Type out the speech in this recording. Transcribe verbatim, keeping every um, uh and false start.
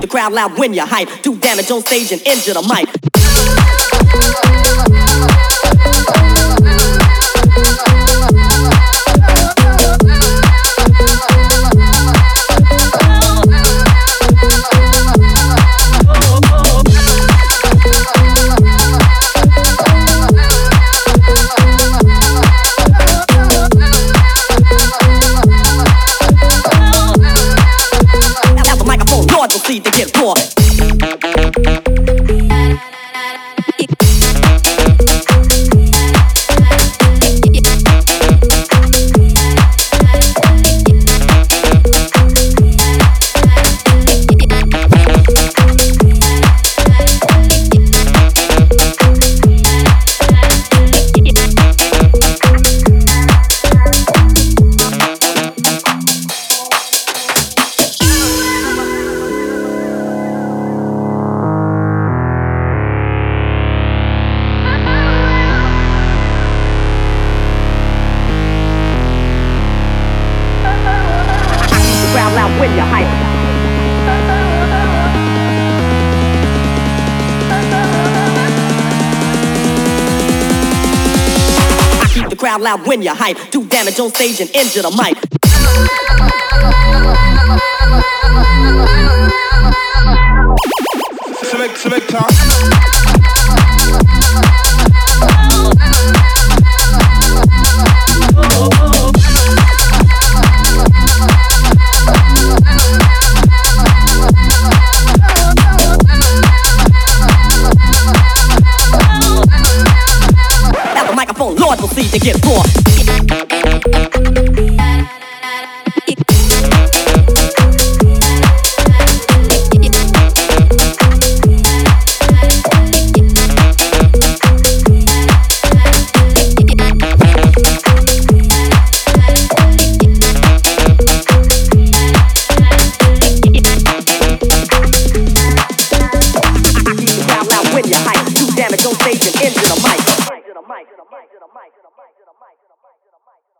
the crowd loud when you're hype. Do damage on stage and injure the mic. Proceed to get poor. Loud when you're hype. I keep the crowd loud when you're hype. Do damage on stage and injure the mic. Select, select, talk. Lord will see to get poor. When you're hype, do damage on stage and injure the mic. To the mic, to the mic, to the mic, to the mic, to the mic, to the mic.